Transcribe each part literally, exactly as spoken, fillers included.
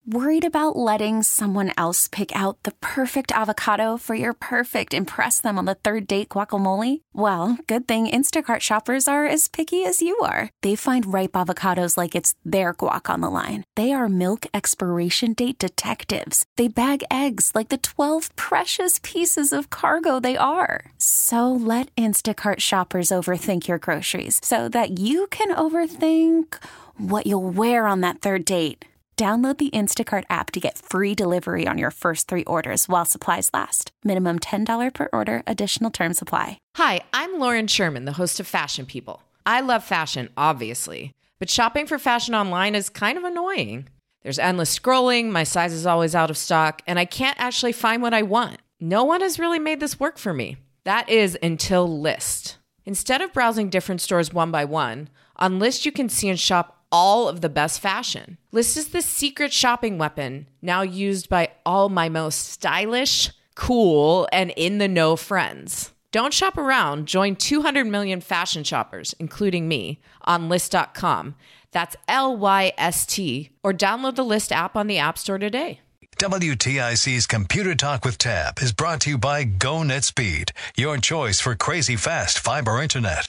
Worried about letting someone else pick out the perfect avocado for your perfect impress them on the third date guacamole? Well, good thing Instacart shoppers are as picky as you are. They find ripe avocados like it's their guac on the line. They are milk expiration date detectives. They bag eggs like the twelve precious pieces of cargo they are. So let Instacart shoppers overthink your groceries so that you can overthink what you'll wear on that third date. Download the Instacart app to get free delivery on your first three orders while supplies last. Minimum ten dollars per order. Additional terms apply. Hi, I'm Lauren Sherman, the host of Fashion People. I love fashion, obviously, but shopping for fashion online is kind of annoying. There's endless scrolling, my size is always out of stock, and I can't actually find what I want. No one has really made this work for me. That is until Lyst. Instead of browsing different stores one by one, on Lyst you can see and shop all of the best fashion. Lyst is the secret shopping weapon now used by all my most stylish, cool, and in-the-know friends. Don't shop around. Join two hundred million fashion shoppers, including me, on Lyst dot com. That's L Y S T. Or download the Lyst app on the App Store today. W T I C's Computer Talk with Tab is brought to you by GoNetSpeed, your choice for crazy fast fiber internet.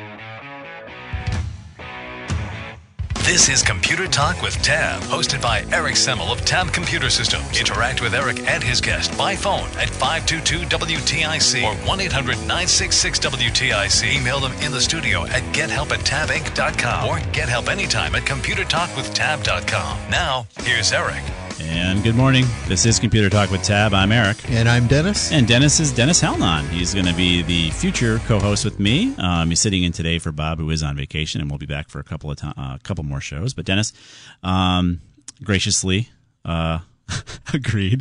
This is Computer Talk with Tab, hosted by Eric Semmel of Tab Computer Systems. Interact with Eric and his guest by phone at five two two W T I C or one eight hundred nine six six W T I C. Email them in the studio at gethelp at tab inc dot com or get help anytime at computer talk with tab dot com. Now, here's Eric. And good morning. This is Computer Talk with Tab. I'm Eric. And I'm Dennis. And Dennis is Dennis Halnon. He's going to be the future co-host with me. Um, he's sitting in today for Bob, who is on vacation, and we'll be back for a couple of to- uh, couple more shows. But Dennis um, graciously uh, agreed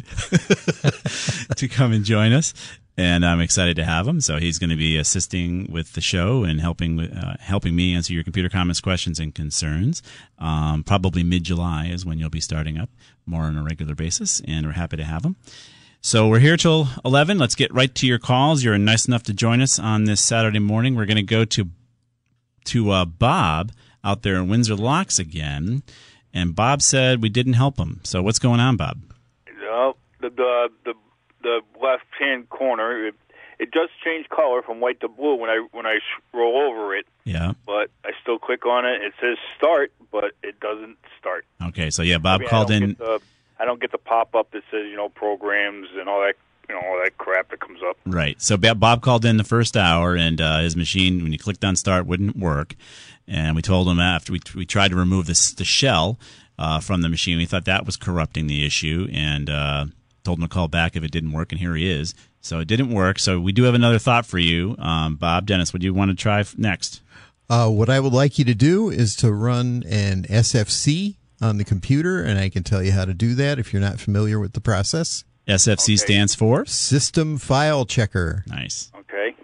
to come and join us. And I'm excited to have him. So he's going to be assisting with the show and helping uh, helping me answer your computer comments, questions, and concerns. Um, probably mid-July is when you'll be starting up more on a regular basis, and we're happy to have him. So we're here till eleven. Let's get right to your calls. You're nice enough to join us on this Saturday morning. We're going to go to to uh, Bob out there in Windsor Locks again. And Bob said we didn't help him. So what's going on, Bob? No, the the the, the left-hand corner, it, it does change color from white to blue when I when I roll over it. Yeah. But I still click on it. It says start, but it doesn't start. Okay, so yeah, Bob I mean, called I in. The, I don't get the pop-up that says, you know, programs and all that, you know, all that crap that comes up. Right. So Bob called in the first hour, and uh, his machine, when you clicked on start, wouldn't work. And we told him after we we tried to remove this, the shell uh, from the machine, we thought that was corrupting the issue, and uh, told him to call back if it didn't work, and here he is. So it didn't work. So we do have another thought for you, um, Bob. Dennis, what do you want to try f- next? Uh, what I would like you to do is to run an S F C on the computer, and I can tell you how to do that if you're not familiar with the process. S F C okay. Stands for? System File Checker. Nice. Okay.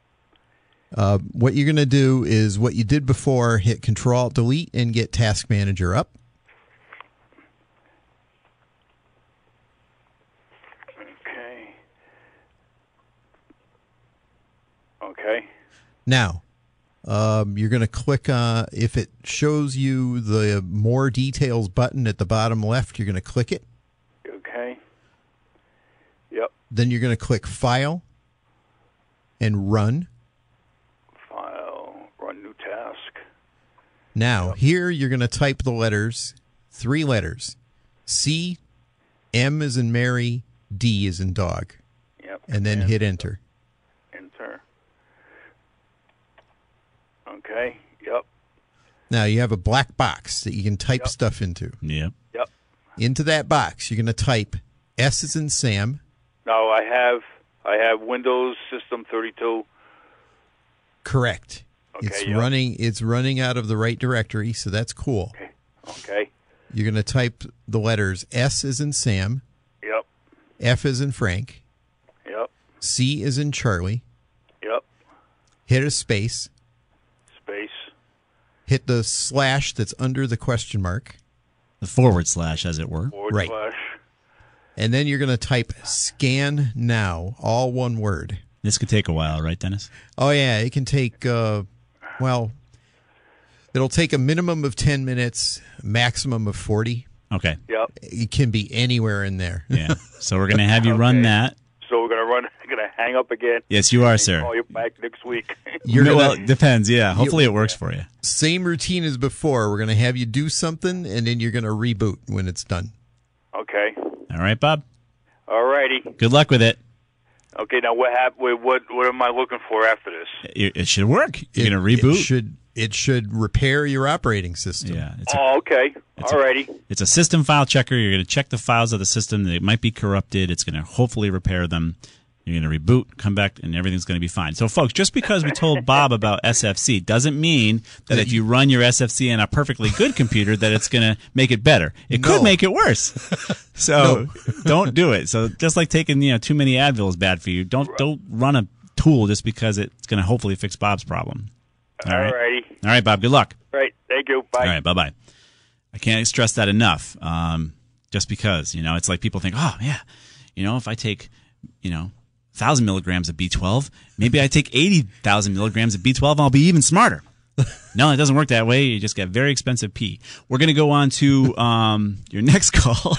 Uh, what you're going to do is what you did before, hit Control Delete and get Task Manager up. Okay. Okay. Now, um, you're going to click on, if it shows you the More Details button at the bottom left, you're going to click it. Okay. Yep. Then you're going to click File and Run. File, Run New Task. Now, yep. Here you're going to type the letters, three letters, C, M as in Mary, D as in dog. Yep. And then and hit Enter. Enter. Okay, yep. Now, you have a black box that you can type yep. stuff into. Yep. Yep. Into that box, you're going to type S as in Sam. No, I have I have Windows System thirty-two. Correct. Okay, it's yep. running it's running out of the right directory, so that's cool. Okay. Okay. You're going to type the letters S as in Sam. Yep. F as in Frank. Yep. C as in Charlie. Yep. Hit a space. Space. Hit the slash that's under the question mark. The forward slash, as it were. Forward right. slash. And then you're going to type Scan Now, all one word. This could take a while, right, Dennis? Oh, yeah. It can take, uh, well, it'll take a minimum of ten minutes, maximum of forty. Okay. Yep. It can be anywhere in there. Yeah. So we're going to have you Okay. run that. So we're gonna run. Gonna hang up again. Yes, you are, and sir. Call you back next week. You're No, gonna, well, it depends. Yeah. Hopefully it works for you. same routine as before. We're going to have you do something, and then you're going to reboot when it's done. Okay. All right, Bob. All righty. Good luck with it. Okay. Now what hap- What what am I looking for after this? It, it should work. You're It- going to reboot. It should, it should repair your operating system. Yeah. It's a, Oh, okay. It's All a- righty. it's a system file checker. You're going to check the files of the system. They might be corrupted. It's going to hopefully repair them. You're going to reboot, come back, and everything's going to be fine. So, folks, just because we told Bob about S F C doesn't mean that if you run your S F C on a perfectly good computer that it's going to make it better. It No. could make it worse. So don't do it. So just like taking you know too many Advil is bad for you. Don't don't run a tool just because it's going to hopefully fix Bob's problem. All All right. righty. All right, Bob. Good luck. All right. Thank you. Bye. All right. Bye bye. I can't stress that enough. Um, just because you know it's like people think, oh yeah, you know if I take you know. one thousand milligrams of B twelve. Maybe I take eighty thousand milligrams of B twelve and I'll be even smarter. No, it doesn't work that way. You just get very expensive pee. We're going to go on to um, your next call.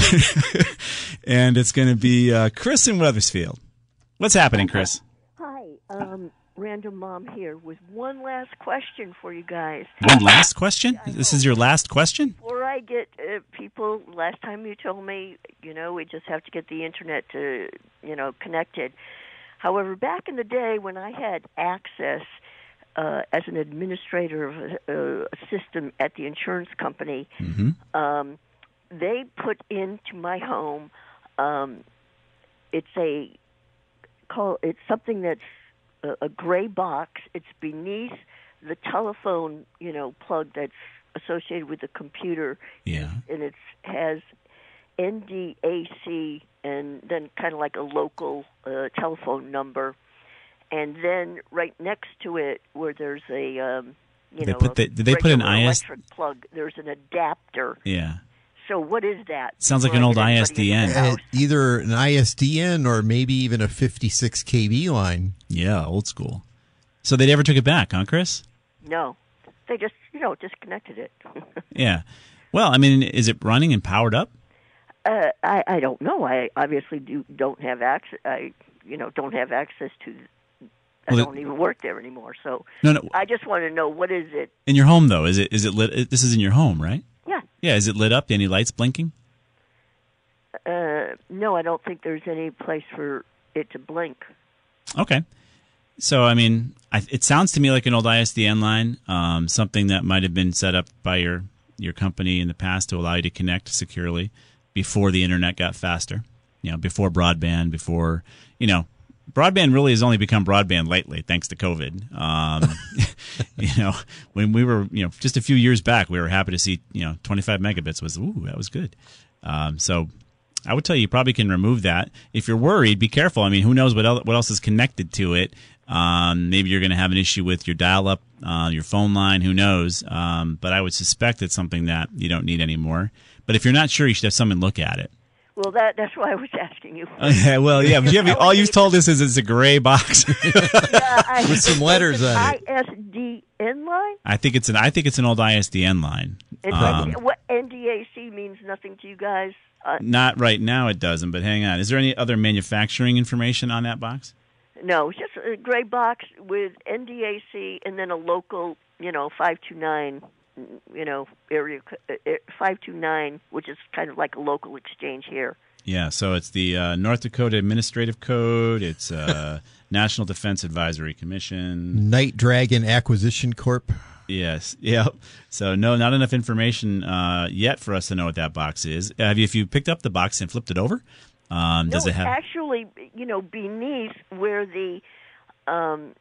And it's going to be uh, Chris in Wethersfield. What's happening, Chris? Hi, um, Random Mom here with one last question for you guys. One last question? This is your last question? Before I get uh, people, last time you told me, you know, we just have to get the internet to, you know, connected. However, back in the day when I had access uh, as an administrator of a, a system at the insurance company, Mm-hmm. um, they put into my home, um, it's a, call, it's something that's a, a gray box. It's beneath the telephone, you know, plug that's associated with the computer. Yeah. And it has N D A C and then kind of like a local uh, telephone number. And then right next to it, where there's a, um, you They know, put the- a did they put an regular I S electric plug, there's an adapter. Yeah. So what is that? Sounds like Before an I old get anybody I S D N. in the Uh, house? either an I S D N or maybe even a fifty-six K V line. Yeah, old school. So they never took it back, huh, Chris? No, they just, you know, disconnected it. Yeah. Well, I mean, is it running and powered up? uh, I, I don't know. I obviously do don't have access. I, you know, don't have access to. I Well, don't even work there anymore. So No, no. I just want to know, what is it? In your home, though, is it is it lit? This is in your home, right? Yeah. Yeah. Is it lit up? Any lights blinking? Uh, no, I don't think there's any place for it to blink. Okay. So, I mean, I, it sounds to me like an old I S D N line, um, something that might have been set up by your your company in the past to allow you to connect securely before the internet got faster. You know, before broadband, before you know. Broadband really has only become broadband lately, thanks to COVID. Um, you know, when we were, you know, just a few years back, we were happy to see, you know, twenty-five megabits was, ooh, that was good. Um, so I would tell you, you probably can remove that. If you're worried, be careful. I mean, who knows what else, what else is connected to it? Um, maybe you're going to have an issue with your dial-up, uh, your phone line. Who knows? Um, but I would suspect it's something that you don't need anymore. But if you're not sure, you should have someone look at it. Well, that that's why I was asking you. Okay, well, yeah, but you have, all you've told us is it's a gray box. Yeah, I, With some letters on I it. S D N line? I think it's an I think it's an old I S D N line. It's Um, like, what N D A C means nothing to you guys? Uh, Not right now, it doesn't. But hang on, is there any other manufacturing information on that box? no, it's just a gray box with N D A C and then a local, you know, five two nine, you know, area co- uh, five two nine, which is kind of like a local exchange here. Yeah, so it's the uh, North Dakota Administrative Code. It's uh, National Defense Advisory Commission. Night Dragon Acquisition Corp. Yes, yep. So no, not enough information uh, yet for us to know what that box is. Have you, if you picked up the box and flipped it over, um, does no, it have? actually, you know, beneath where the um,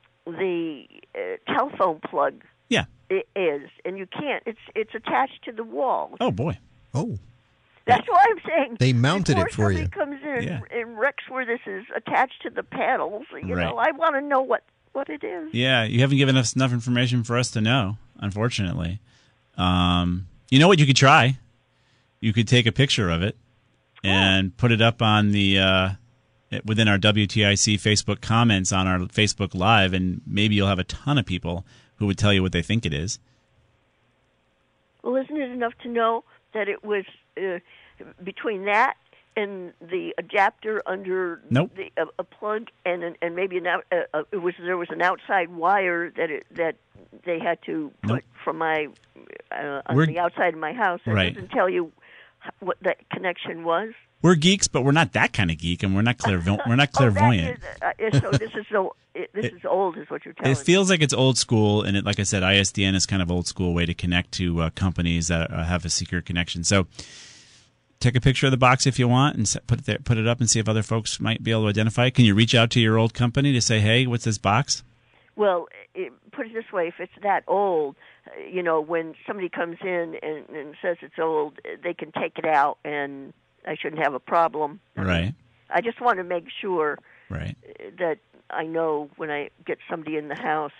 the uh, telephone plug Yeah. i- is, and you can't. It's it's attached to the wall. Oh boy. Oh, That's why I'm saying They mounted before it for you. somebody comes in Yeah. and wrecks where this is attached to the panels. You Right. know, I want to know what what it is. Yeah, you haven't given us enough information for us to know, unfortunately. Um, you know what you could try? You could take a picture of it and put it up on the uh, within our W T I C Facebook comments on our Facebook Live, and maybe you'll have a ton of people who would tell you what they think it is. Well, isn't it enough to know that it was uh, between that and the adapter under Nope. the uh, a plug and an, and maybe an out, uh, uh, it was there was an outside wire that it, that they had to put Nope. from my uh, on We're- the outside of my house. It Right. doesn't tell you h- what that connection was. We're geeks, but we're not that kind of geek, and we're not clairvo- we're not clairvoyant. Oh, that is, uh, so this is so it, this It- is old, is what you're telling It feels like it's old school, and it, like I said, I S D N is kind of old school way to connect to uh, companies that uh, have a secure connection. So, take a picture of the box if you want, and set, put it there, put it up, and see if other folks might be able to identify it. Can you reach out to your old company to say, "Hey, what's this box?" Well, it, put it this way: if it's that old, uh, you know, when somebody comes in and, and says it's old, they can take it out, and I shouldn't have a problem. Right. I just want to make sure Right. that I know when I get somebody in the house.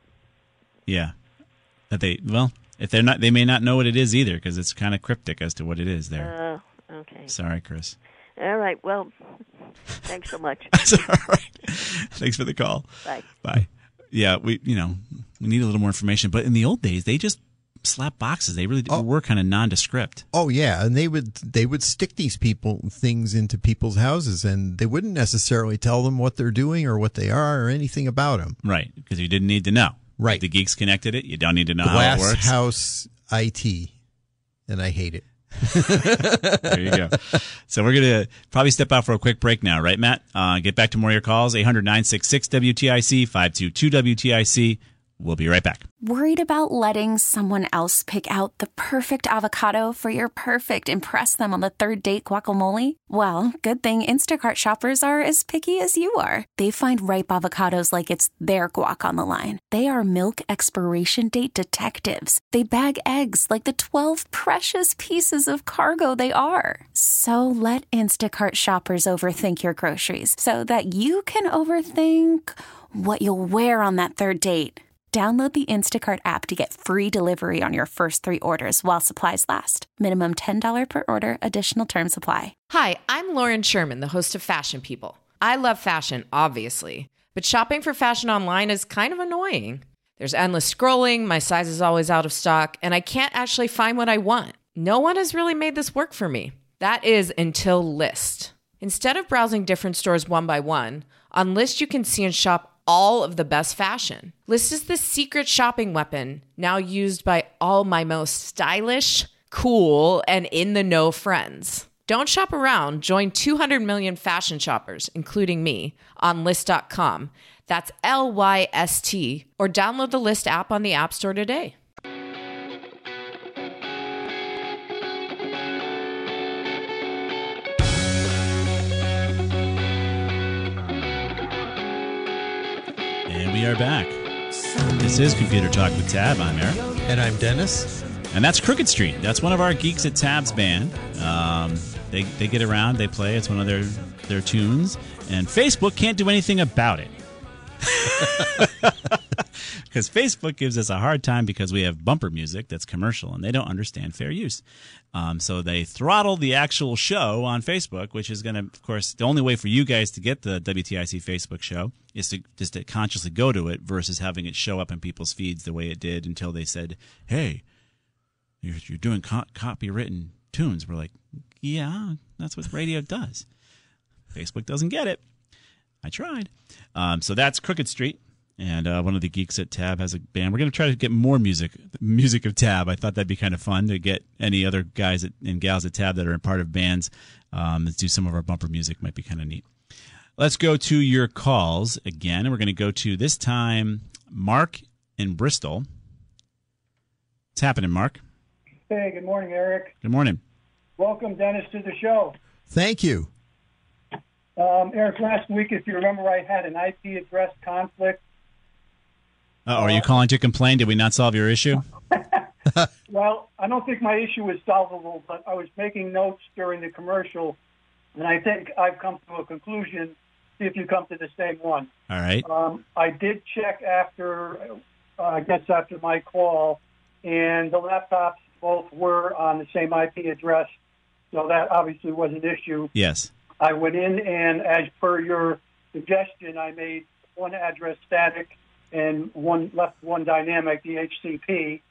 Yeah. That they well, if they're not, they may not know what it is either, because it's kind of cryptic as to what it is there. Uh, okay. Sorry, Chris. All right. Well, thanks so much. That's all right. Thanks for the call. Bye. Bye. Yeah, we you know we need a little more information, but in the old days they just slap boxes. They really Oh. were kind of nondescript. Oh yeah, and they would they would stick these people things into people's houses, and they wouldn't necessarily tell them what they're doing or what they are or anything about them. Right, because you didn't need to know. Right. If the geeks connected it, you don't need to know how Glass it works. House I T, and I hate it. There you go. So we're going to probably step out for a quick break now, right, Matt? Uh, get back to more of your calls, eight hundred, nine six six, W T I C, five two two W T I C. We'll be right back. Worried about letting someone else pick out the perfect avocado for your perfect impress them on the third date guacamole? Well, good thing Instacart shoppers are as picky as you are. They find ripe avocados like it's their guac on the line. They are milk expiration date detectives. They bag eggs like the twelve precious pieces of cargo they are. So let Instacart shoppers overthink your groceries so that you can overthink what you'll wear on that third date. Download the Instacart app to get free delivery on your first three orders while supplies last. Minimum ten dollars per order. Additional terms apply. Hi, I'm Lauren Sherman, the host of Fashion People. I love fashion, obviously, but shopping for fashion online is kind of annoying. There's endless scrolling, my size is always out of stock, and I can't actually find what I want. No one has really made this work for me. That is until Lyst. Instead of browsing different stores one by one, on Lyst you can see and shop all of the best fashion. Lyst is the secret shopping weapon now used by all my most stylish, cool, and in-the-know friends. Don't shop around. Join two hundred million fashion shoppers, including me, on Lyst dot com. That's L Y S T, or download the Lyst app on the App Store today. And we are back. This is Computer Talk with Tab. I'm Eric. And I'm Dennis. And that's Crooked Street. That's one of our Geeks at Tab's band. Um, they, they get around, they play. It's one of their, their tunes. And Facebook can't do anything about it. Because Facebook gives us a hard time because we have bumper music that's commercial and they don't understand fair use. Um, so they throttle the actual show on Facebook, which is going to, of course, the only way for you guys to get the W T I C Facebook show is to just to consciously go to it versus having it show up in people's feeds the way it did until they said, hey, you're, you're doing co- copywritten tunes. We're like, yeah, that's what radio does. Facebook doesn't get it. I tried. Um, so that's Crooked Street. And uh, one of the geeks at Tab has a band. We're going to try to get more music, music of Tab. I thought that'd be kind of fun to get any other guys at, and gals at Tab that are in part of bands. Um, let's do some of our bumper music. Might be kind of neat. Let's go to your calls again. We're going to go to, this time, Mark in Bristol. What's happening, Mark? Hey, good morning, Eric. Good morning. Welcome, Dennis, to the show. Thank you. Um, Eric, last week, if you remember, I had an I P address conflict. Uh, are you calling to complain? Did we not solve your issue? Well, I don't think my issue was solvable, but I was making notes during the commercial, and I think I've come to a conclusion. See if you come to the same one. All right. Um, I did check after, uh, I guess after my call, and the laptops both were on the same I P address, so that obviously was an issue. Yes. I went in, and as per your suggestion, I made one address static and one left one dynamic, the H C P.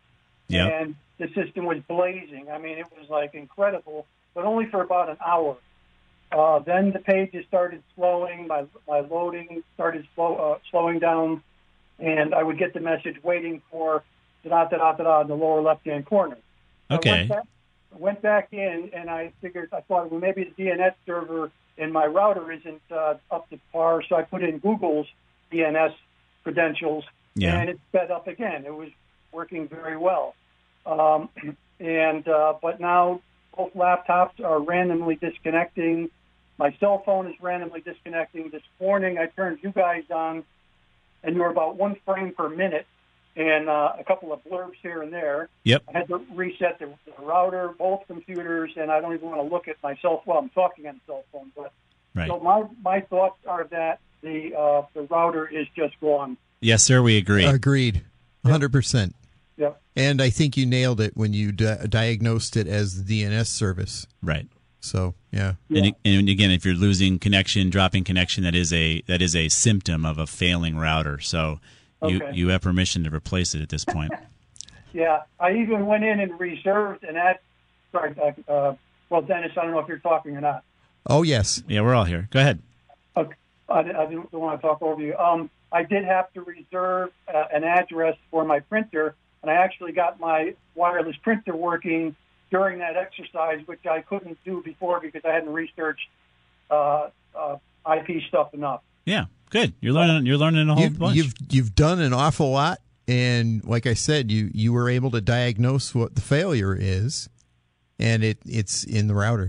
Yep. and the system was blazing. I mean, it was like incredible, but only for about an hour. Uh, then the pages started slowing. My my loading started slow, uh, slowing down, and I would get the message waiting for da da da da da in the lower left hand corner. So Okay. I went back, went back in, and I figured I thought, well, maybe the D N S server in my router isn't uh, up to par, so I put in Google's D N S credentials, Yeah. and it sped up again. It was working very well. Um, and uh, but now both laptops are randomly disconnecting. My cell phone is randomly disconnecting. This morning I turned you guys on, and you were about one frame per minute, and uh, a couple of blurbs here and there. Yep. I had to reset the, the router, both computers, and I don't even want to look at my cell phone. Well, I'm talking on the cell phone, but Right. so my my thoughts are that the uh, the router is just gone. Yes, sir. We agree. Agreed. one hundred percent. Yep. And I think you nailed it when you di- diagnosed it as the D N S service. Right. So, yeah. And, and again, if you're losing connection, dropping connection, that is a that is a symptom of a failing router. So you Okay. you have permission to replace it at this point. Yeah, I even went in and reserved an ad. Sorry, uh, uh, well, Dennis, I don't know if you're talking or not. Oh, yes. Yeah, we're all here. Go ahead. Okay. I, I didn't want to talk over you. Um, I did have to reserve uh, an address for my printer, and I actually got my wireless printer working during that exercise, which I couldn't do before because I hadn't researched uh, uh, I P stuff enough. Yeah, good. You're learning. You're learning a whole You've, bunch. you've you've done an awful lot, and like I said, you you were able to diagnose what the failure is, and it it's in the router.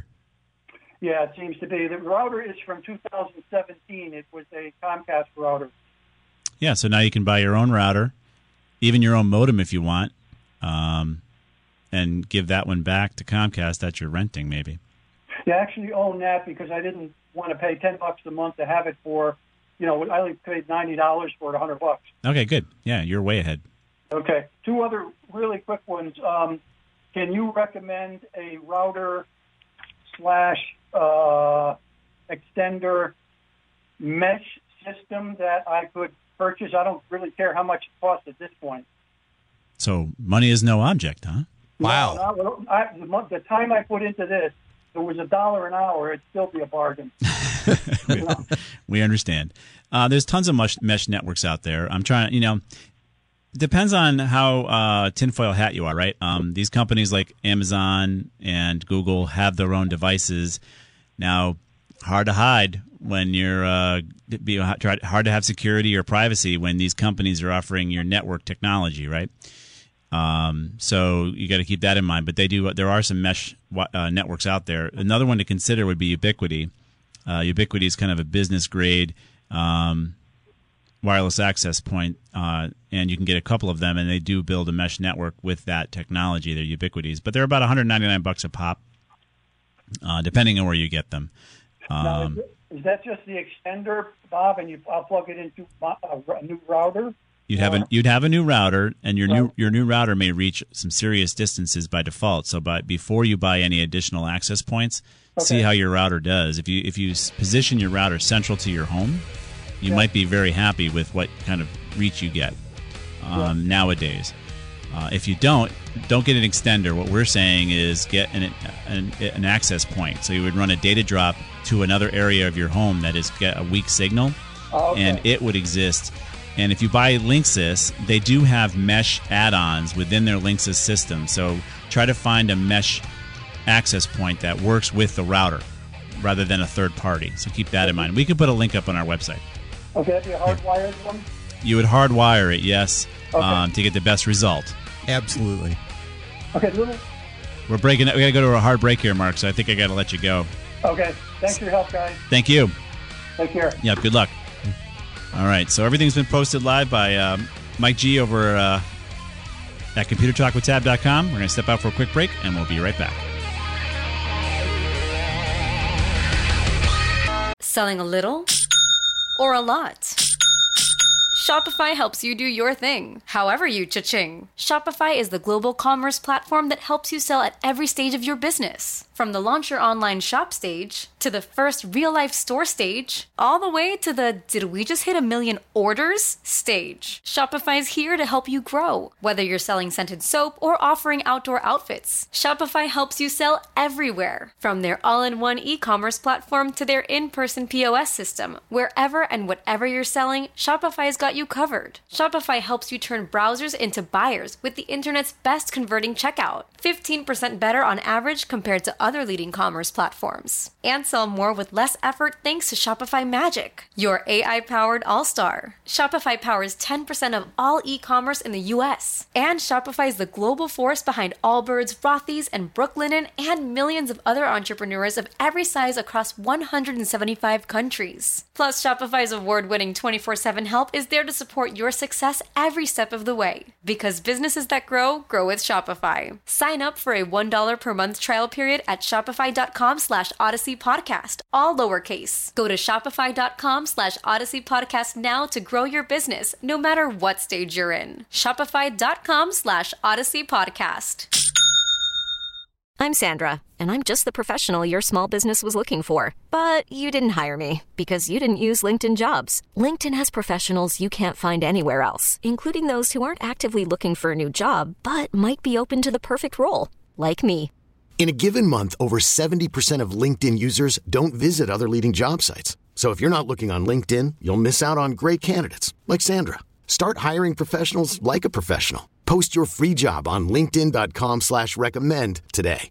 Yeah, it seems to be. The router is from two thousand seventeen. It was a Comcast router. Yeah, so now you can buy your own router, even your own modem if you want, um, and give that one back to Comcast that you're renting, maybe. Yeah, I actually own that because I didn't want to pay ten bucks a month to have it for, you know, I only paid ninety dollars for it, a hundred bucks. Okay, good. Yeah, you're way ahead. Okay, two other really quick ones. Um, can you recommend a router slash uh, extender mesh system that I could purchase? I don't really care how much it costs at this point. So money is no object, huh? Wow. No, no, I, the, mo- the time I put into this, if it was a dollar an hour, it'd still be a bargain. we, we understand. Uh, there's tons of mesh, mesh networks out there. I'm trying, you know, it depends on how uh, tinfoil hat you are, right? Um, these companies like Amazon and Google have their own devices. Now, hard to hide when you're uh, be hard to have security or privacy when these companies are offering your network technology, right? Um, so you got to keep that in mind. But they do. There are some mesh uh, networks out there. Another one to consider would be Ubiquiti. Uh, Ubiquiti is kind of a business grade um, wireless access point, uh, and you can get a couple of them. And they do build a mesh network with that technology. They're Ubiquitis, but they're about one hundred ninety-nine bucks a pop, uh, depending on where you get them. Um, now, is, it, is that just the extender, Bob, and you I'll plug it into a, a new router? You'd have a you'd have a new router, and your new your new router may reach some serious distances by default. So, by before you buy any additional access points, Okay. see how your router does. If you if you s- position your router central to your home, you Yeah. might be very happy with what kind of reach you get um, nowadays. Uh, if you don't, don't get an extender. What we're saying is get an, an an access point. So you would run a data drop to another area of your home that is get a weak signal, Oh, okay. and it would exist. And if you buy Linksys, they do have mesh add-ons within their Linksys system. So try to find a mesh access point that works with the router rather than a third party. So keep that in mind. We could put a link up on our website. Okay, that'd be a hardwired one? You would hardwire it, yes, Okay. um, to get the best result. Absolutely. Okay, little. We're breaking. We got to go to a hard break here, Mark. So I think I got to let you go. Okay, thanks for your help, guys. Thank you. Take care. Yep. Good luck. All right. So everything's been posted live by um, Mike G over uh, at computer talk with tab dot com. We're going to step out for a quick break, and we'll be right back. Selling a little or a lot? Shopify helps you do your thing, however you cha-ching. Shopify is the global commerce platform that helps you sell at every stage of your business. From the launch your online shop stage, to the first real-life store stage, all the way to the did we just hit a million orders stage. Shopify's here to help you grow. Whether you're selling scented soap or offering outdoor outfits, Shopify helps you sell everywhere. From their all-in-one e-commerce platform to their in-person P O S system, wherever and whatever you're selling, Shopify's got you covered. Shopify helps you turn browsers into buyers with the internet's best converting checkout, fifteen percent better on average compared to other leading commerce platforms. And sell more with less effort thanks to Shopify Magic, your A I-powered all-star. Shopify powers ten percent of all e-commerce in the U S. And Shopify is the global force behind Allbirds, Rothy's, and Brooklinen, and millions of other entrepreneurs of every size across one hundred seventy-five countries. Plus, Shopify's award-winning twenty-four seven help is there to support your success every step of the way. Because businesses that grow, grow with Shopify. Sign up for a one dollar per month trial period at shopify.com slash Odyssey Podcast, all lowercase. Go to shopify.com slash Odyssey Podcast now to grow your business, no matter what stage you're in. Shopify.com slash Odyssey Podcast. I'm Sandra, and I'm just the professional your small business was looking for. But you didn't hire me because you didn't use LinkedIn Jobs. LinkedIn has professionals you can't find anywhere else, including those who aren't actively looking for a new job, but might be open to the perfect role, like me. In a given month, over seventy percent of LinkedIn users don't visit other leading job sites. So if you're not looking on LinkedIn, you'll miss out on great candidates like Sandra. Start hiring professionals like a professional. Post your free job on linkedin.com slash recommend today.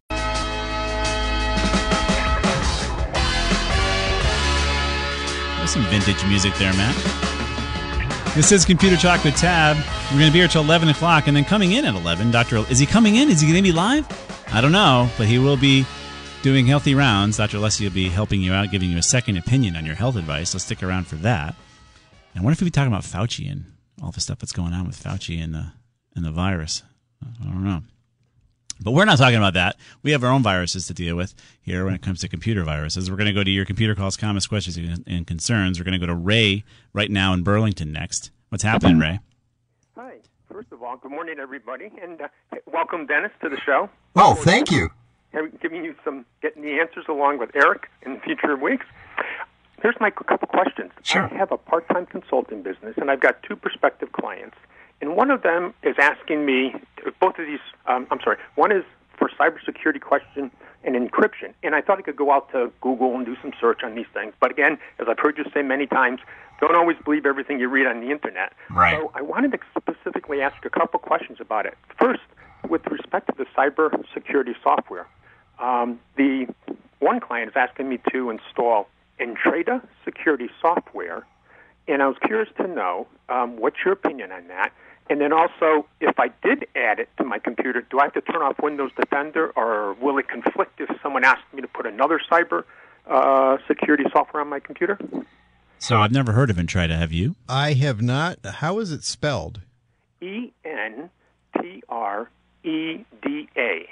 There's some vintage music there, Matt. This is Computer Talk with Tab. We're going to be here till eleven o'clock, and then coming in at eleven, Doctor Is he coming in? Is he going to be live? I don't know, but he will be doing healthy rounds. Doctor Alessi will be helping you out, giving you a second opinion on your health advice, so stick around for that. And what if we be talking about Fauci and all the stuff that's going on with Fauci and the, and the virus? I don't know. But we're not talking about that. We have our own viruses to deal with here when it comes to computer viruses. We're going to go to your computer calls, comments, questions, and concerns. We're going to go to Ray right now in Burlington next. What's happening, Ray? Hi. First of all, good morning, everybody, and uh, welcome, Dennis, to the show. Oh, thank you. Giving you some, getting the answers along with Eric in future weeks. Here's my couple questions. Sure. I have a part-time consulting business, and I've got two prospective clients. And one of them is asking me, both of these, um, I'm sorry, one is for cybersecurity question and encryption. And I thought I could go out to Google and do some search on these things. But again, as I've heard you say many times, don't always believe everything you read on the Internet. Right. So I wanted to specifically ask a couple questions about it. First, with respect to the cybersecurity software, um, the one client is asking me to install Entrada security software, and I was curious to know um, what's your opinion on that. And then also, if I did add it to my computer, do I have to turn off Windows Defender, or will it conflict if someone asked me to put another cyber uh, security software on my computer? So I've never heard of Entrada. Have you? I have not. How is it spelled? E N T R E D A.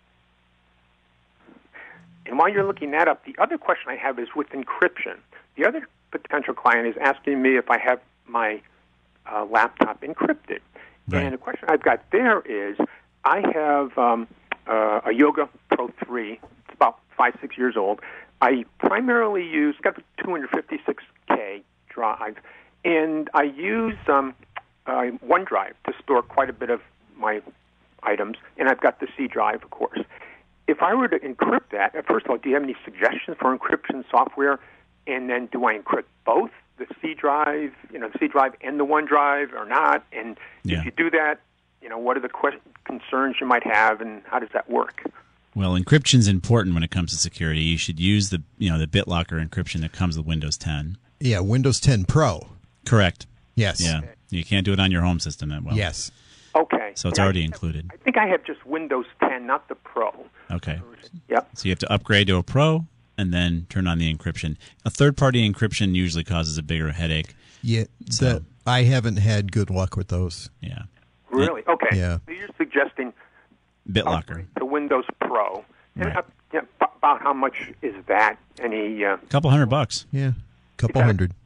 And while you're looking that up, the other question I have is with encryption. The other potential client is asking me if I have my uh, laptop encrypted. Right. And the question I've got there is, I have um, uh, a Yoga Pro three. It's about five, six years old. I primarily use, got the two fifty-six K drive, and I use um, uh, OneDrive to store quite a bit of my items, and I've got the C drive, of course. If I were to encrypt that, first of all, do you have any suggestions for encryption software? And then do I encrypt both the C drive, you know, the C drive and the OneDrive or not? And Yeah. if you do that, you know, what are the que- concerns you might have, and how does that work? Well, encryption's important when it comes to security. You should use the, you know, the BitLocker encryption that comes with Windows ten. Yeah, Windows ten Pro. Correct. Yes. Yeah. You can't do it on your home system that well. Yes. Okay. So it's And I already think- included. I think I have just Windows ten, not the Pro. Okay. Yep. So you have to upgrade to a Pro and then turn on the encryption. A third-party encryption usually causes a bigger headache. Yeah, So- the, I haven't had good luck with those. Yeah. Really? Okay. Yeah. So you're suggesting BitLocker. the Windows Pro. And Right. uh, yeah, b- about how much is that? Any? Uh, A couple hundred bucks. Yeah, couple Okay. hundred.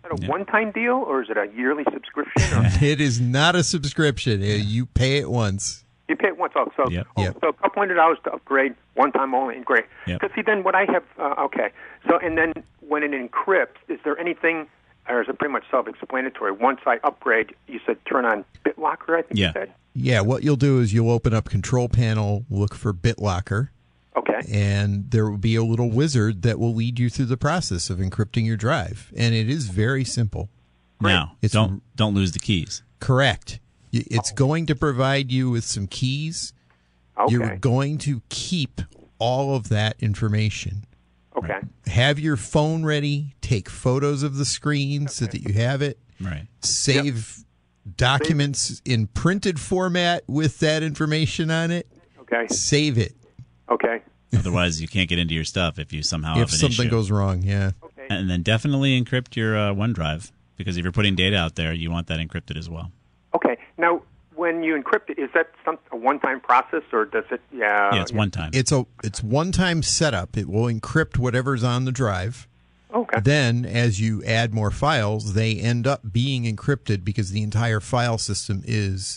Is that a Yeah. one-time deal, or is it a yearly subscription? Or It is not a subscription. Uh, You pay it once. you pay it once. Oh, so, Yep. oh, Yep. so a couple hundred dollars to upgrade, one time only, and great. Yep. Because see, then what I have, uh, okay. So, and then when it encrypts, is there anything, or is it pretty much self-explanatory? Once I upgrade, you said turn on BitLocker, I think Yeah. you said? Yeah, what you'll do is you'll open up Control Panel, look for BitLocker, Okay. and there will be a little wizard that will lead you through the process of encrypting your drive. And it is very simple. Now, It's- don't don't lose the keys. Correct. Y- It's going to provide you with some keys. Okay. You're going to keep all of that information. Okay. Have your phone ready. Take photos of the screen so that you have it. Right. Save documents in printed format with that information on it. Okay. Save it. Okay. Otherwise, you can't get into your stuff if you somehow if have an something issue. goes wrong, yeah. Okay. And then definitely encrypt your uh, OneDrive, because if you're putting data out there, you want that encrypted as well. Okay. Now, when you encrypt it, is that some a one-time process, or does it? Yeah. yeah, it's one time. It's a it's one-time setup. It will encrypt whatever's on the drive. Okay. Then, as you add more files, they end up being encrypted because the entire file system is,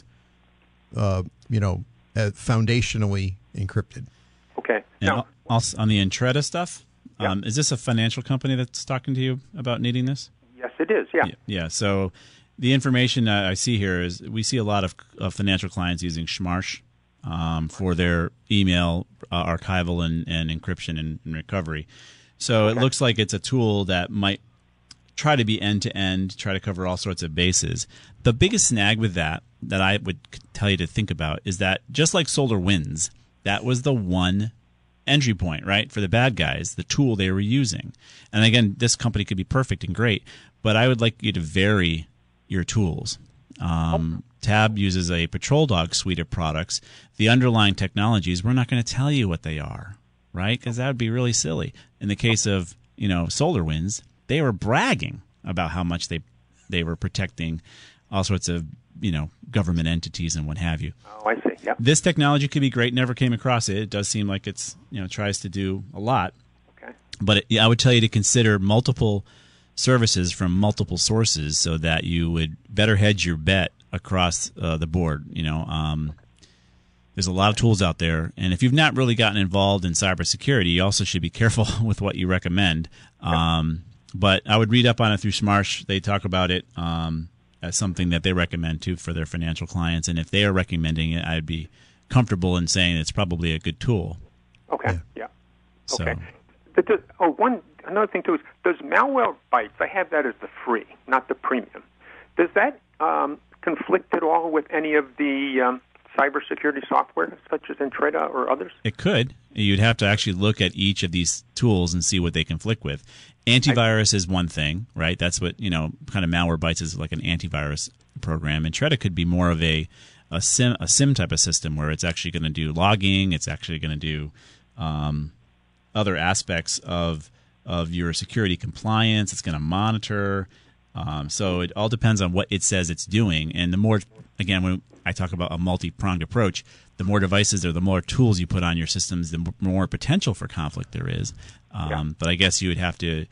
uh, you know, uh, foundationally encrypted. Okay. And Now, al- also on the Entreda stuff, Yeah. um, is this a financial company that's talking to you about needing this? yes, it is. Yeah. Yeah. yeah. So the information uh, I see here is we see a lot of, of financial clients using Schmarsh um, for their email uh, archival and, and encryption and, and recovery. So it looks like it's a tool that might try to be end-to-end, try to cover all sorts of bases. The biggest snag with that that I would tell you to think about is that just like SolarWinds, that was the one entry point, right, for the bad guys, the tool they were using. And again, this company could be perfect and great, but I would like you to vary your tools. Um, Tab uses a Patrol Dog suite of products. The underlying technologies, we're not going to tell you what they are, right, because that would be really silly. In the case of, you know, SolarWinds, they were bragging about how much they they were protecting all sorts of, you know, government entities and what have you. Oh, I see. Yep. This technology could be great. Never came across it. It does seem like it's, you know, tries to do a lot. Okay. But it, yeah, I would tell you to consider multiple services from multiple sources so that you would better hedge your bet across uh, the board. You know, um, there's a lot of tools out there, and if you've not really gotten involved in cybersecurity, you also should be careful with what you recommend. Um, but I would read up on it through Smarsh. They talk about it um, as something that they recommend too for their financial clients, and if they are recommending it, I'd be comfortable in saying it's probably a good tool. Okay. Yeah. So, Okay. But does, oh, one another thing too is does Malwarebytes? I have that as the free, not the premium. Does that um, conflict at all with any of the um, cybersecurity software, such as Entreda or others? it could. You'd have to actually look at each of these tools and see what they conflict with. Antivirus is one thing, right? That's what, you know, kind of Malwarebytes is like an antivirus program. Entreda could be more of a a SIM a SIM type of system where it's actually going to do logging. It's actually going to do um, other aspects of of your security compliance. It's going to monitor. Um, so it all depends on what it says it's doing. And the more, again, when I talk about a multi-pronged approach, the more devices or the more tools you put on your systems, the more potential for conflict there is. Um, Yeah. But I guess you would have to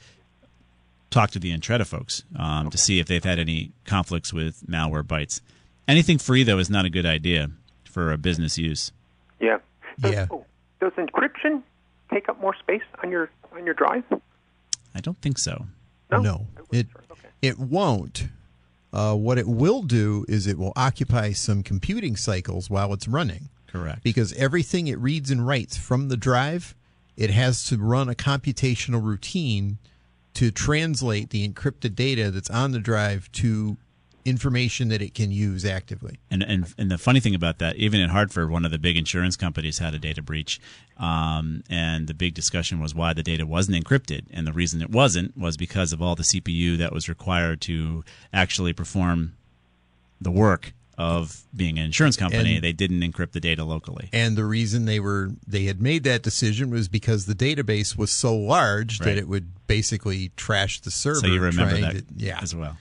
talk to the Entreda folks um, to see if they've had any conflicts with Malwarebytes. Anything free, though, is not a good idea for a business use. Yeah. Does, Yeah. oh, does encryption take up more space on your on your drive? I don't think so. No. No, I wasn't it sure. Okay. it won't. Uh, what it will do is it will occupy some computing cycles while it's running. Correct. Because everything it reads and writes from the drive, it has to run a computational routine to translate the encrypted data that's on the drive to information that it can use actively. And, and and the funny thing about that, even in Hartford, one of the big insurance companies had a data breach, um, and the big discussion was why the data wasn't encrypted. And the reason it wasn't was because of all the C P U that was required to actually perform the work of being an insurance company. And- they didn't encrypt the data locally. And the reason they were they had made that decision was because the database was so large Right. that it would basically trash the server. So you remember trying that to- yeah. as well.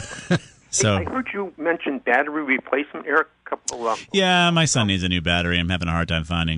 So So I heard you mention battery replacement, Eric. A couple. Um, yeah, my son needs a new battery. I'm having a hard time finding.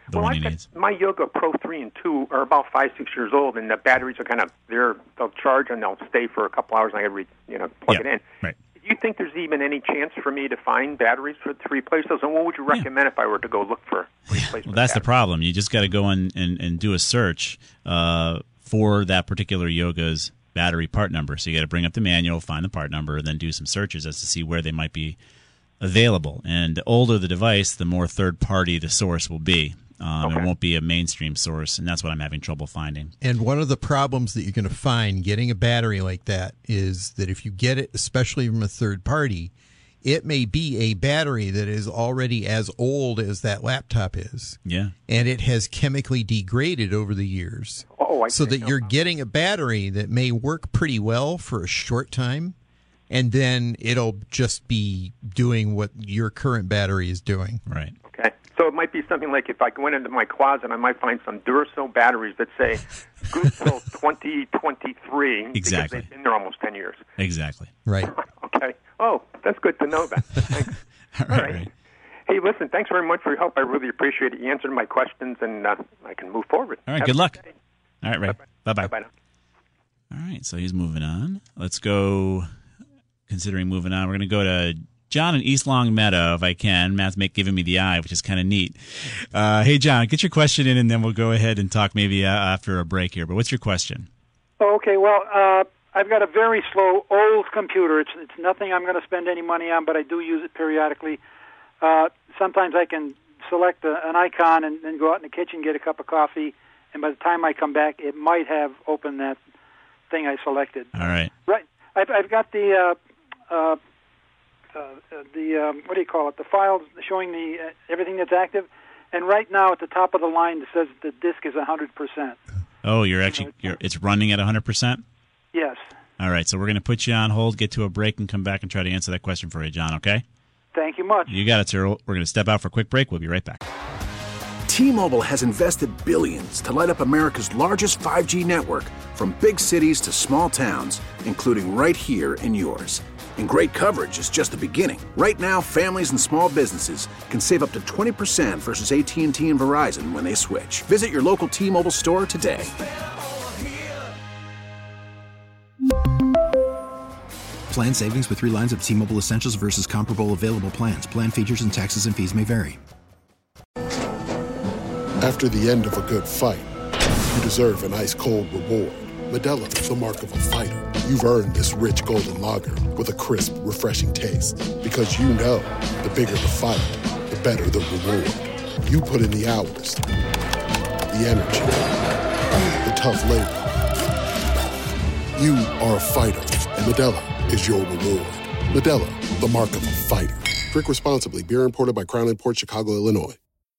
the well, one I've he got, needs. my Yoga Pro three and two are about five, six years old, and the batteries are kind of, they're, they'll charge and they'll stay for a couple hours, and I got to re, you know, plug Yeah, it in. right. Do you think there's even any chance for me to find batteries for, to replace those? And what would you recommend if I were to go look for replacement Well, that's the batteries? problem. You just got to go in and, and do a search uh, for that particular Yoga's battery part number. So you got to bring up the manual, find the part number, and then do some searches as to see where they might be available. And the older the device, the more third-party the source will be. Um, Okay. It won't be a mainstream source, and that's what I'm having trouble finding. And one of the problems that you're going to find getting a battery like that is that if you get it, especially from a third party, it may be a battery that is already as old as that laptop is. Yeah. And it has chemically degraded over the years. Oh, I so see. that you're getting a battery that may work pretty well for a short time, and then it'll just be doing what your current battery is doing. Right. Okay. So it might be something like if I went into my closet, I might find some Duracell batteries that say good till twenty twenty-three. Exactly. Because they've been there almost ten years. Exactly. Right. Okay. Oh, that's good to know that. Thanks. All right. right. Hey, listen, thanks very much for your help. I really appreciate it. You answered my questions, and uh, I can move forward. All right. Have Good a luck. day. All right, Ray. Bye-bye. Bye-bye now. All right, so he's moving on. Let's go, considering moving on, we're going to go to John in East Long Meadow, if I can. Matt's make, giving me the eye, which is kind of neat. Uh, hey, John, get your question in, and then we'll go ahead and talk maybe uh, after a break here. But what's your question? Oh, okay, well, uh, I've got a very slow, old computer. It's, it's nothing I'm going to spend any money on, but I do use it periodically. Uh, sometimes I can select a, an icon and then go out in the kitchen, get a cup of coffee, and by the time I come back, it might have opened that thing I selected. All right. Right. I've, I've got the uh, uh, uh, the um, what do you call it? The files showing the uh, everything that's active, and right now at the top of the line it says the disk is one hundred percent. Oh, you're actually you're, it's running at one hundred percent? Yes. All right, so we're going to put you on hold, get to a break, and come back and try to answer that question for you, John, okay? Thank you much. You got it, sir. We're going to step out for a quick break. We'll be right back. T-Mobile has invested billions to light up America's largest five G network, from big cities to small towns, including right here in yours. And great coverage is just the beginning. Right now, families and small businesses can save up to twenty percent versus A T and T and Verizon when they switch. Visit your local T-Mobile store today. Plan savings with three lines of T-Mobile Essentials versus comparable available plans. Plan features and taxes and fees may vary. After the end of a good fight, you deserve an ice-cold reward. Modelo is the mark of a fighter. You've earned this rich golden lager with a crisp, refreshing taste. Because you know, the bigger the fight, the better the reward. You put in the hours, the energy, the tough labor. You are a fighter, and Modelo is your reward. Modelo, the mark of a fighter. Drink responsibly. Beer imported by Crown Imports, Chicago, Illinois.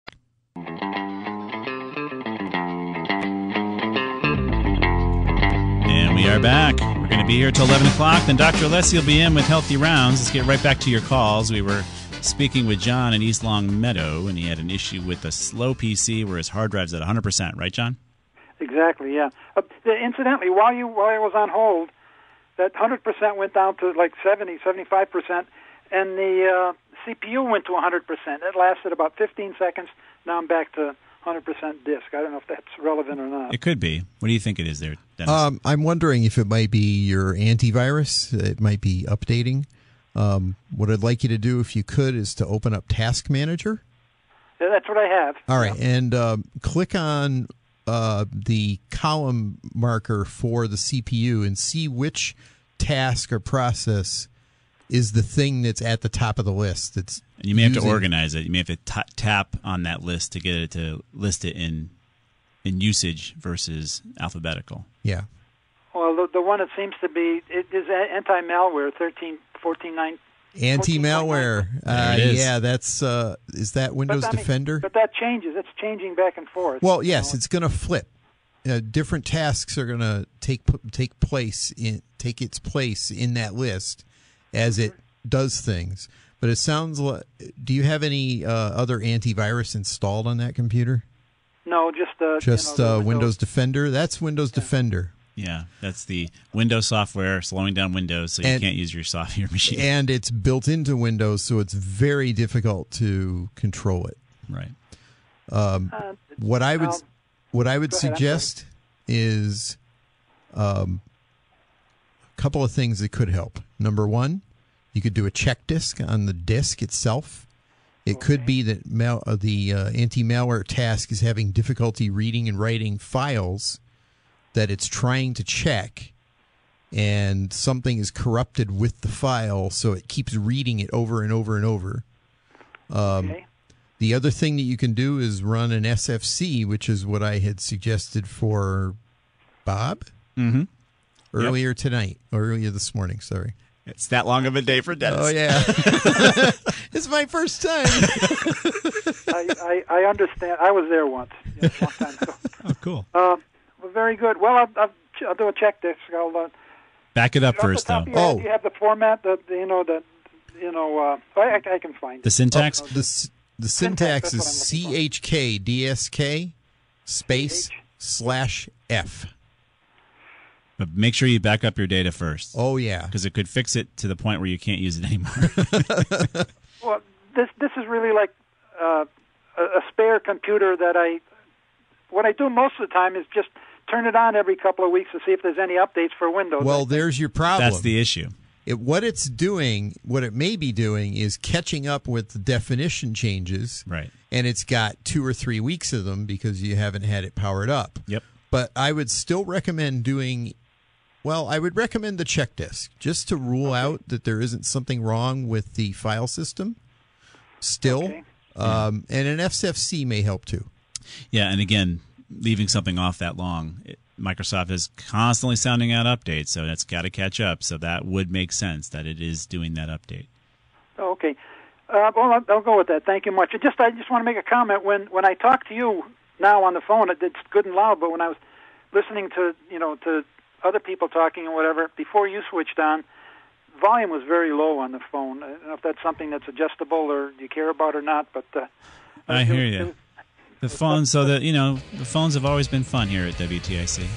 And we are back. We're going to be here till eleven o'clock. Then Doctor Alessi will be in with Healthy Rounds. Let's get right back to your calls. We were speaking with John in East Long Meadow, and he had an issue with a slow P C where his hard drive's at one hundred percent. Right, John? Exactly, yeah. Uh, incidentally, while you while I was on hold, that one hundred percent went down to like seventy, seventy-five percent, and the uh, C P U went to one hundred percent. It lasted about fifteen seconds. Now I'm back to one hundred percent disk. I don't know if that's relevant or not. It could be. What do you think it is there, Dennis? Um, I'm wondering if it might be your antivirus. It might be updating. Um, what I'd like you to do, if you could, is to open up Task Manager. Yeah, that's what I have. All right, and um, click on uh, the column marker for the C P U and see which task or process is the thing that's at the top of the list. That's and you may have using, to organize it. You may have to t- tap on that list to get it to list it in in usage versus alphabetical. Yeah. Well, the, the one that seems to be it is anti-malware thirteen fourteen nine. Anti-malware. Uh, There it is. yeah, that's uh, is that Windows but, I mean, Defender? But that changes. It's changing back and forth. Well, yes, it's going to flip. Uh, different tasks are going to take take place in take its place in that list as it does things. But it sounds like. Do you have any uh, other antivirus installed on that computer? No, just uh, just you know, uh, Windows. Windows Defender. That's Windows yeah. Defender. Yeah, that's the Windows software slowing down Windows so you and, can't use your soft your machine. And it's built into Windows, so it's very difficult to control it. Right. Um, Uh, what I would um, what I would go ahead, I'm suggest is um, a couple of things that could help. Number one, you could do a check disk on the disk itself. It could be that mal- uh, the uh, anti-malware task is having difficulty reading and writing files that it's trying to check, and something is corrupted with the file, so it keeps reading it over and over and over. Um, Okay. The other thing that you can do is run an S F C, which is what I had suggested for Bob Mm-hmm. earlier tonight, or earlier this morning, sorry. It's that long of a day for Dennis. Oh, yeah. It's my first time. I, I, I understand. I was there once, yeah, a long time ago. Oh, cool. Uh, well, very good. Well, I'll, I'll, I'll do a check disk. I'll uh, Back it up off the first, top though. of your head, Oh. do you have the format that you know that you know? Uh, I, I can find The it. syntax? The, s- the syntax that's is what I'm C looking H K D S K space slash F. But make sure you back up your data first. Oh, yeah. Because it could fix it to the point where you can't use it anymore. Well, this this is really like uh, a, a spare computer that I. What I do most of the time is just turn it on every couple of weeks to see if there's any updates for Windows. Well, there's your problem. That's the issue. It, what it's doing, what it may be doing, is catching up with the definition changes. Right. And it's got two or three weeks of them because you haven't had it powered up. Yep. But I would still recommend doing, well, I would recommend the check disk just to rule out that there isn't something wrong with the file system still. Okay. Um, and an F F C may help too. Yeah, and again, leaving something off that long, it, Microsoft is constantly sounding out updates, so it's got to catch up. So that would make sense that it is doing that update. Oh, okay. Uh, well, I'll, I'll go with that. Thank you much. I just I just want to make a comment. When when I talk to you now on the phone, it, it's good and loud. But when I was listening to you know to other people talking and whatever before you switched on, volume was very low on the phone. I don't know if that's something that's adjustable or you care about or not. But uh, I it hear was- you. it was- The phones, so that you know, the phones have always been fun here at W T I C.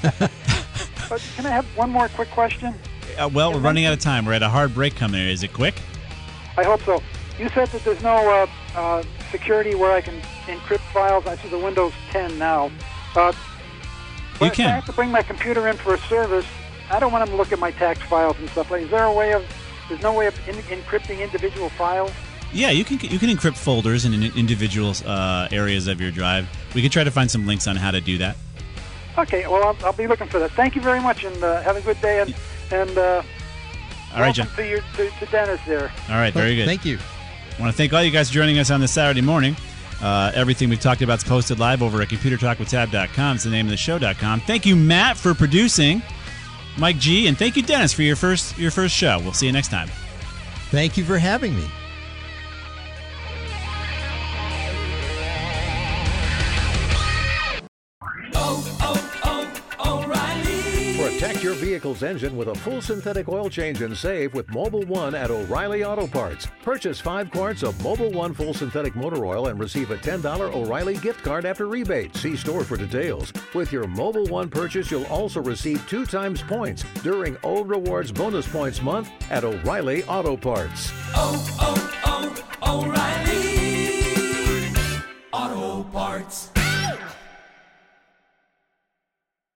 But can I have one more quick question? Uh, well, we're running out of time. We're at a hard break coming in. Is it quick? I hope so. You said that there's no uh, uh, security where I can encrypt files. I see the Windows ten now. Uh, but You if can. I have to bring my computer in for a service, I don't want them to look at my tax files and stuff. Like, is there a way of? There's no way of in, encrypting individual files. Yeah, you can you can encrypt folders in individual uh, areas of your drive. We could try to find some links on how to do that. Okay, well, I'll, I'll be looking for that. Thank you very much, and uh, have a good day. And and uh, All right, John. welcome to, your, to, to Dennis there. All right, very good. Thank you. I want to thank all you guys for joining us on this Saturday morning. Uh, everything we've talked about is posted live over at computer talk with tab dot com. It's the name of the show dot com. Thank you, Matt, for producing. Mike G, and thank you, Dennis, for your first your first show. We'll see you next time. Thank you for having me. Protect your vehicle's engine with a full synthetic oil change and save with Mobile One at O'Reilly Auto Parts. Purchase five quarts of Mobile One full synthetic motor oil and receive a ten dollars O'Reilly gift card after rebate. See store for details. With your Mobile One purchase, you'll also receive two times points during O Rewards Bonus Points Month at O'Reilly Auto Parts. Oh, oh, oh, O'Reilly Auto Parts.